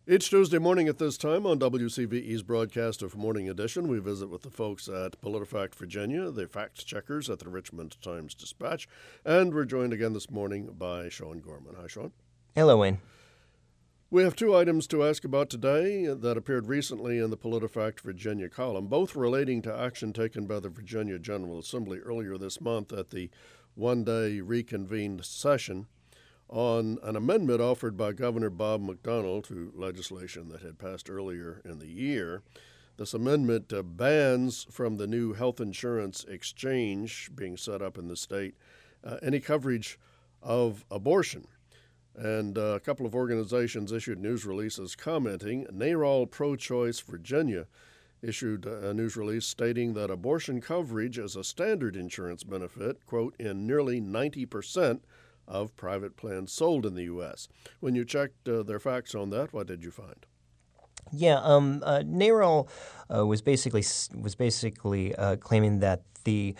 Each Tuesday morning at this time on WCVE's broadcast of Morning Edition, we visit with the folks at PolitiFact Virginia, the fact checkers at the Richmond Times-Dispatch, and we're joined again this morning by Sean Gorman. Hi, Sean. Hello, Wayne. We have two items to ask about today that appeared recently in the PolitiFact Virginia column, both relating to action taken by the Virginia General Assembly earlier this month at the one-day reconvened session on an amendment offered by Governor Bob McDonnell to legislation that had passed earlier in the year. This amendment bans from the new health insurance exchange being set up in the state any coverage of abortion. And a couple of organizations issued news releases commenting. NARAL Pro-Choice Virginia issued a news release stating that abortion coverage is a standard insurance benefit, quote, in nearly 90% of private plans sold in the U.S. When you checked their facts on that, what did you find? Yeah, NARAL was basically claiming that the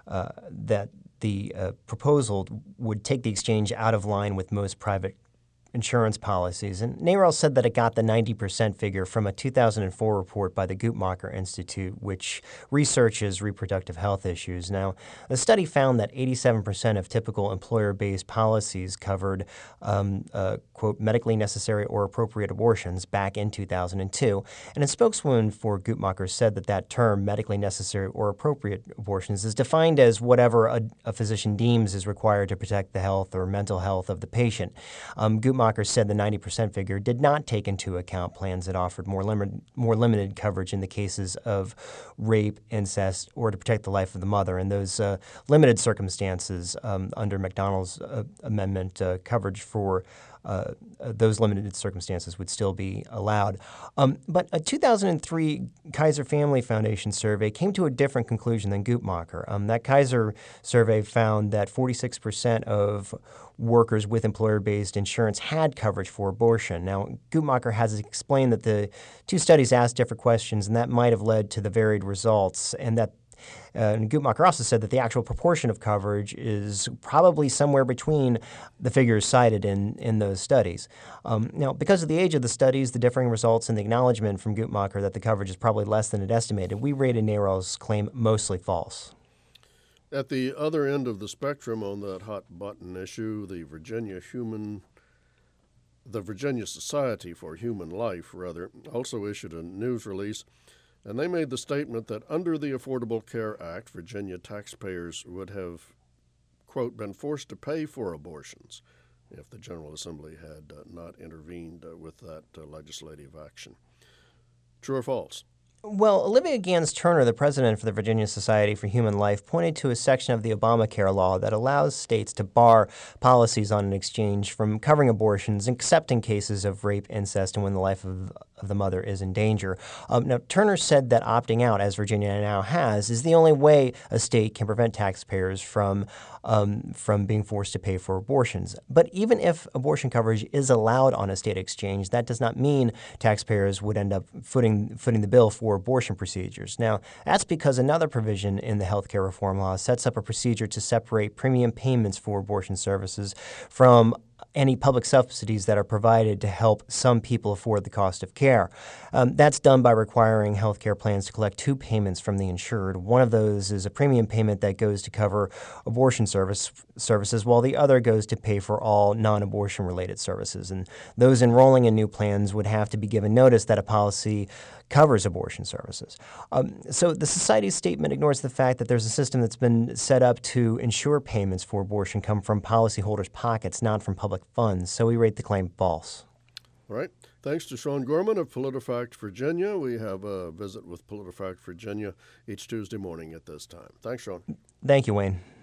proposal would take the exchange out of line with most private insurance policies. And NARAL said that it got the 90% figure from a 2004 report by the Guttmacher Institute, which researches reproductive health issues. Now, the study found that 87% of typical employer-based policies covered, quote, medically necessary or appropriate abortions back in 2002. And a spokeswoman for Guttmacher said that that term, medically necessary or appropriate abortions, is defined as whatever a physician deems is required to protect the health or mental health of the patient. Guttmacher said the 90% figure did not take into account plans that offered more limited coverage in the cases of rape, incest, or to protect the life of the mother. And those limited circumstances under McDonnell's amendment, coverage for those limited circumstances would still be allowed. But a 2003 Kaiser Family Foundation survey came to a different conclusion than Guttmacher. That Kaiser survey found that 46% of workers with employer-based insurance had coverage for abortion. Now, Guttmacher has explained that the two studies asked different questions, and that might have led to the varied results, and that and Guttmacher also said that the actual proportion of coverage is probably somewhere between the figures cited in those studies. Now, because of the age of the studies, the differing results, and the acknowledgement from Guttmacher that the coverage is probably less than it estimated, we rated NARAL's claim mostly false. At the other end of the spectrum on that hot-button issue, the Virginia Society for Human Life, also issued a news release. And they made the statement that under the Affordable Care Act, Virginia taxpayers would have, quote, been forced to pay for abortions if the General Assembly had not intervened with that legislative action. True or false? Well, Olivia Gans Turner, the president for the Virginia Society for Human Life, pointed to a section of the Obamacare law that allows states to bar policies on an exchange from covering abortions, except in cases of rape, incest, and when the life of the mother is in danger. Now, Turner said that opting out, as Virginia now has, is the only way a state can prevent taxpayers from being forced to pay for abortions. But even if abortion coverage is allowed on a state exchange, that does not mean taxpayers would end up footing the bill for abortion procedures. Now, that's because another provision in the health care reform law sets up a procedure to separate premium payments for abortion services from any public subsidies that are provided to help some people afford the cost of care. That's done by requiring health care plans to collect two payments from the insured. One of those is a premium payment that goes to cover abortion services, while the other goes to pay for all non-abortion related services. And those enrolling in new plans would have to be given notice that a policy covers abortion services. So the Society's statement ignores the fact that there's a system that's been set up to ensure payments for abortion come from policyholders' pockets, not from public funds. So we rate the claim false. All right. Thanks to Sean Gorman of PolitiFact Virginia. We have a visit with PolitiFact Virginia each Tuesday morning at this time. Thanks, Sean. Thank you, Wayne.